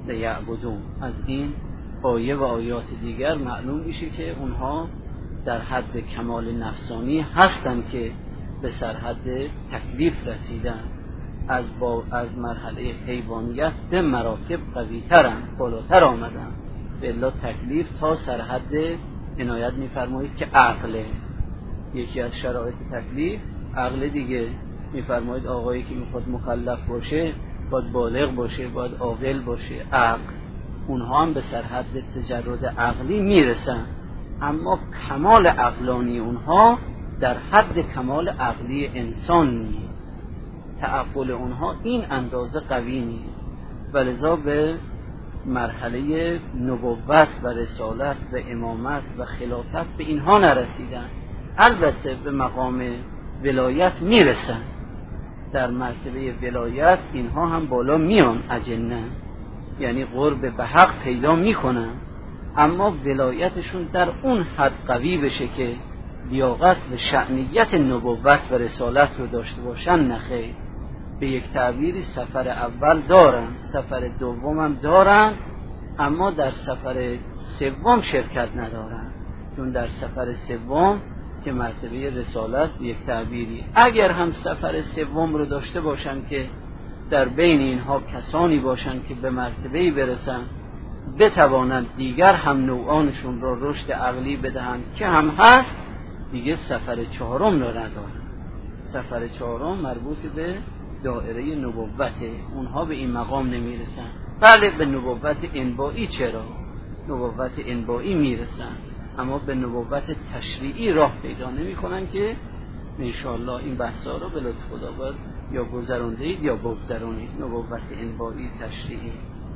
لیعبدون. از این آیه و آیات دیگر معلوم میشه که اونها در حد کمال نفسانی هستند که به سرحد تکلیف رسیدن، از مرحله حیوانیت به مراتب قوی‌ترن، بالاتر آمدن. به الا تکلیف تا سرحد عنایت می‌فرمایید که عقله. یکی از شرایط تکلیف عقل دیگه. می‌فرمایید آقایی که میخواد مکلف باشه باید بالغ باشه، باید عاقل باشه، عقل. اونها هم به سرحد تجرد عقلی میرسن، اما کمال عقلانی اونها در حد کمال عقلی انسان نیست. تعقل اونها این اندازه قوی نیست، ولذا به مرحله نبوت و رسالت و امامت و خلافت به اینها نرسیدن. البته به مقام ولایت میرسن، در مرتبه ولایت اینها هم بالا میان اجنه، یعنی قرب به حق پیدا میکنن، اما ولایتشون در اون حد قوی بشه که لیاقت و شأنیت نبوت و رسالت رو داشته باشن، نخیر. به یک تعبیری سفر اول دارن، سفر دوم هم دارن، اما در سفر سوم شرکت ندارن، چون در سفر سوم که مرتبه رسالت به یک تعبیری، اگر هم سفر سوم رو داشته باشن که در بین اینها کسانی باشن که به مرتبه‌ای برسن بتوانند دیگر هم نوعانشون رو رشد عقلی بدهند که هم هست، دیگه سفر چهارم رو ندارن. سفر چهارم مربوط به دائره نبوته، اونها به این مقام نمیرسن. بله به نبوت انبائی چرا؟ نبوت انبائی میرسن، اما به نبوت تشریعی راه پیدا نمی کنن که انشاءالله این بحثا رو به لطف خدا باید یا گذراندید یا بگذرانید. نبوت انبائی تشریعی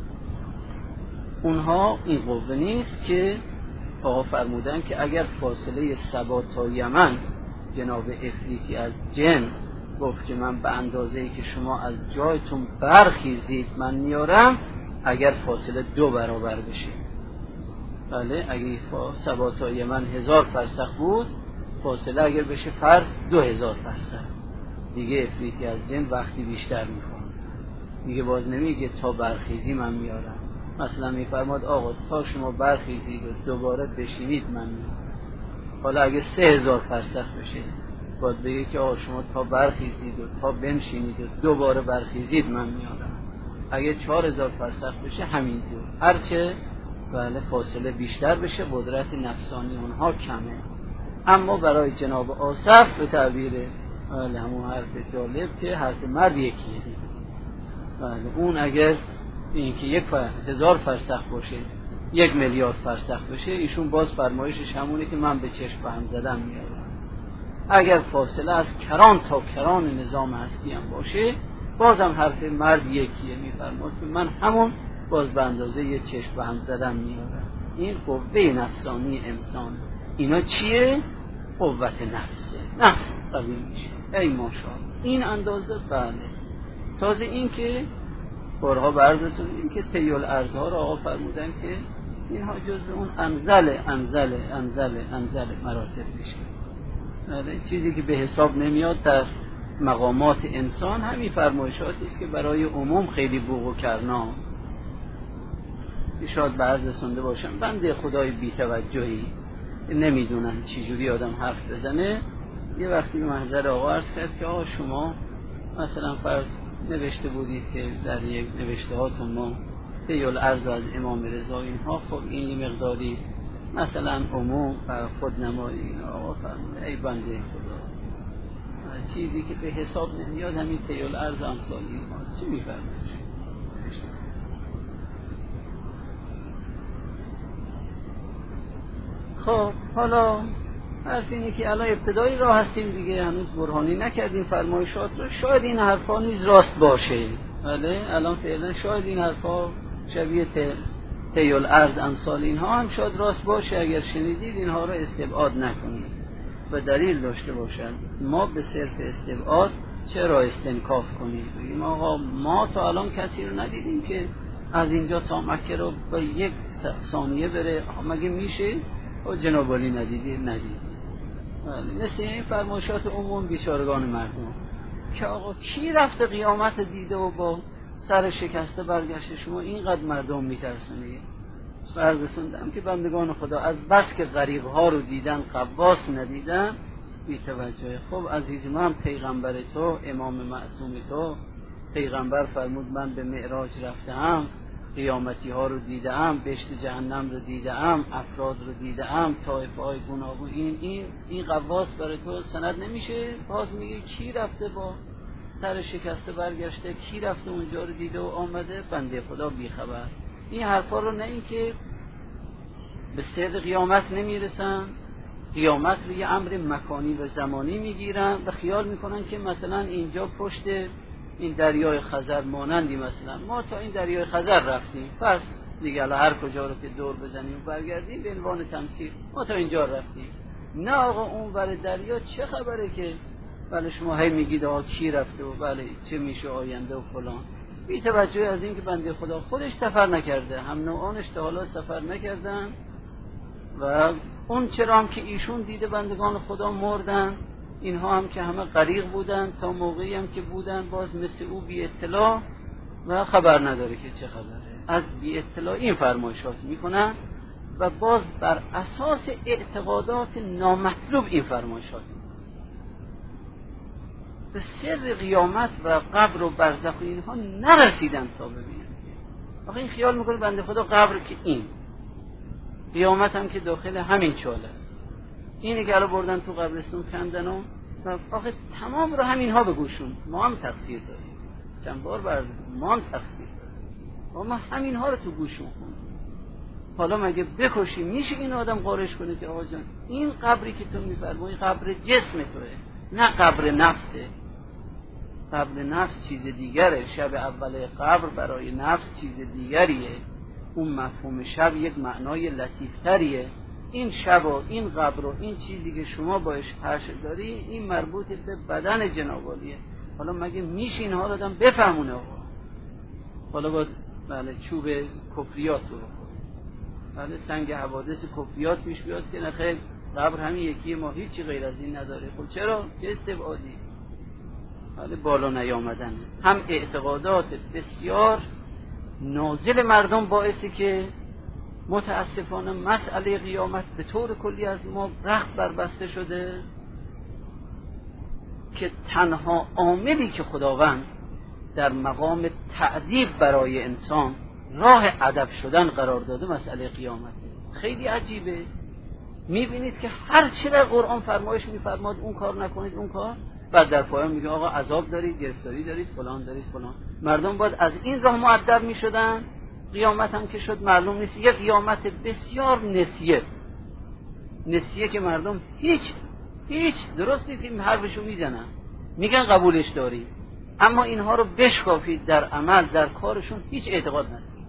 اونها این قوه نیست که آقا فرمودن که اگر فاصله سبا تا یمن جناب افریتی از جن گفت که من به اندازه‌ای که شما از جایتون برخیزید من میارم، اگر فاصله 2 برابر بشه. بله اگه سبا تا یمن 1000 فرسخ بود، فاصله اگر بشه فرض 2000 فرسخ، دیگه افریتی از جن وقتی بیشتر میکنه، دیگه باز نمیگه تا برخیزی من میارم. مثلا میفرماد آقا تا شما برخیزید و دوباره بشینید من میارم. حالا اگه 3000 فرسخ بشه باید بگه که آقا شما تا برخیزید و تا بنشینید و دوباره برخیزید من میارم. اگه 4000 فرسخ بشه همینطور، هرچه بله فاصله بیشتر بشه قدرت نفسانی اونها کمه. اما برای جناب آصف به تعبیر بله همون حرف جالب که حرف مرد یکیه، بله اون اگر این که 1000 فرسخ باشه 1 میلیارد فرسخ بشه، ایشون باز فرمایشش همونه که من به چشم هم زدم میارم. اگر فاصله از کران تا کران نظام هستی هم باشه، بازم حرف مرد یکیه، میفرماد که من همون باز به اندازه یه چشم هم زدم میارم. این قوه نفسانی انسان، اینا چیه؟ قوت نفسه، نفس قوی میشه. ای ماشاءالله این اندازه. بله تازه این که بارها برزتون این که تیل ارزها را آقا فرمودن که اینها جزء اون انزل مراتب میشه. چیزی که به حساب نمیاد در مقامات انسان همین فرمایشاتی است که برای عموم خیلی بوق و کرنا. شاید بعضی سنده باشن بنده خدای بی‌توجهی نمیدونن چی جوری آدم حرف بزنه. یه وقتی محضر آقا عرض کرد که آقا شما مثلا فرض نوشته بودید که در یک نوشته هاتون ما تیل ارز از امام رضا اینها، خب این یه مقداری مثلا عموم و خودنمایی. آقا فرمود ای بنده خدا چیزی که به حساب نمیاد همین تیل ارز امثال اینها، چی میفرمایید؟ خب حالا حرف اینه که الان ابتدایی راه هستیم دیگه، هنوز برهانی نکردیم فرمایشات رو. شاید این حرفا نیز راست باشه، بله الان فعلا شاید این حرفا شبیه تیل ارز امثال اینها هم شاید راست باشه. اگر شنیدید اینها رو استبعاد نکنید و دلیل داشته باشن. ما به صرف استبعاد چرا استنکاف کنید؟ بگیم آقا ما تا الان کسی رو ندیدیم که از اینجا تا مکه رو با 1 ثانیه بره، مگه میشه؟ و جناب علی ندیدید؟ مثل این فرمایشات عموم بیچارگان مردم که آقا کی رفته قیامت دیده و با سر شکسته برگشته شما اینقدر مردم میترسونی. برگسوندم که بندگان خدا از بس که غریق ها رو دیدن قواس ندیدن بی توجه. خب عزیز من، پیغمبر تو، امام معصوم تو، پیغمبر فرمود من به معراج رفتم، قیامتی ها رو دیدم، بهشت جهنم رو دیدم، افراد رو دیدم، طایفه های گوناگون. این قواس برای تو سند نمیشه؟ باز میگه کی رفته با سر شکسته برگشته، کی رفته اونجا رو دیده و آمده؟ بنده خدا بی خبر. این حرفا رو نه این که به سر قیامت نمیرسن، قیامت رو یه امر مکانی و زمانی میگیرن و خیال میکنن که مثلا اینجا پشت این دریای خزر مانندی، مثلا ما تا این دریای خزر رفتیم، پس دیگه هر کجا رو که دور بزنیم و برگردیم به عنوان تمثیل ما تا اینجا رفتیم. نه آقا، اون ور دریا چه خبره که بله شما هی میگید آقا کی رفته و بله چه میشه آینده و فلان، بی توجه از این که بنده خدا خودش سفر نکرده، هم نوعانش تا حالا سفر نکردن و اون چرا هم که ایشون دیده بندگان خدا مردن، اینها هم که همه غریق بودن، تا موقعی هم که بودن باز مثل او بی اطلاع و خبر نداره که چه خبره، از بی اطلاع این فرمایشات میکنن و باز بر اساس اعتقادات نامطلوب این فرمایشات به سر قیامت و قبر و برزخ و اینها نرسیدن تا ببینن. آخه این خیال میکنه بنده خدا قبر که این، قیامت هم که داخل همین چاله، اینه که الان بردن تو قبرستون کندن و آخه تمام رو همین ها بگوشون. ما هم تقصیر داریم، چند بار برد ما هم تقصیر داریم و ما همین ها رو تو گوشون خوندیم. حالا مگه بکشیم میشه این آدم قارش کنه که آقا جان این قبری که تو میفرمایی قبر جسم توه، نه قبر نفسه. قبر نفس چیز دیگره، شب اول قبر برای نفس چیز دیگریه، اون مفهوم شب یک معنای لطیفتریه. این شب و این قبر و این چیزی که شما باش حرش داری این مربوط به بدن جنابالیه. حالا مگه میشه اینها رو آدم بفهمونه؟ آقا حالا باید بله چوب کفریات رو بله سنگ حوادث کفریات پیش بیاد که نخیر قبر همین یکی، ما هیچی غیر از این نداره. خب چرا؟ چه استبعادی؟ بله بالا نیامدن هم اعتقادات بسیار نازل مردم باعثی که متاسفانه مسئله قیامت به طور کلی از ما رخت بربسته شده که تنها عاملی که خداوند در مقام تعذیب برای انسان راه ادب شدن قرار داده مسئله قیامته. خیلی عجیبه، میبینید که هر چه در قرآن فرمایش میفرماد اون کار نکنید اون کار، بعد در پایان میگه آقا عذاب دارید، گرفتاری دارید، فلان دارید، فلان. مردم باید از این راه مؤدب میشدن. قیامت هم که شد معلوم نیست، یک قیامت بسیار نسیه که مردم هیچ درست نیست این حرفشو میزنن، میگن قبولش دارید، اما اینها رو بشکافید در عمل در کارشون هیچ اعتقاد ندارید،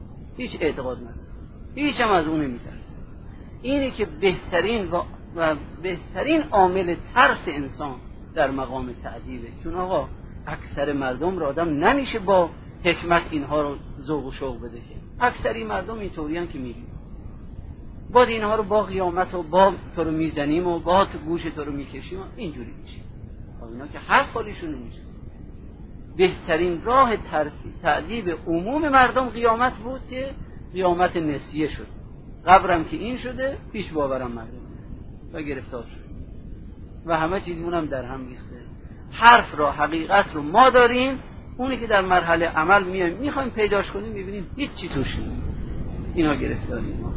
هیچ هم از اون نمیترسه. اینه که بهترین و بهترین عامل ترس انسان در مقام تعذیبه. چون آقا اکثر مردم رو آدم نمیشه با حکمت اینها رو ذوق و شوق بده که اکثری مردم اینطوریان که میگن بعد اینها رو با قیامت و با تو رو میزنیم و با تو گوش تو رو میکشیم و اینجوری میشه. اینا که هر حالیشون نمیشه. بهترین راه تعذیب عموم مردم قیامت بود که قیامت نسیه شد. قبرم که این شده پیش باورم مردم و گرفتار شد و همه چیزمون هم در هم ریخته. حرف را حقیقت رو ما داریم، اونی که در مرحله عمل میخوایم پیداش کنیم میبینیم هیچی توش نیست. اینا گرفتاریم ما.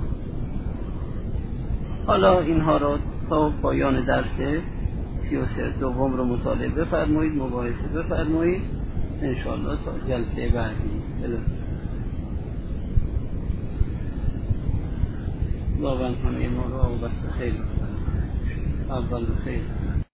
حالا اینها رو تا پایان درس 33 دوم رو مطالعه بفرمایید، مباحثه بفرمایید انشاءالله تا جلسه بعدی. واقعا همه ما رو عاقبت خیر اول خیر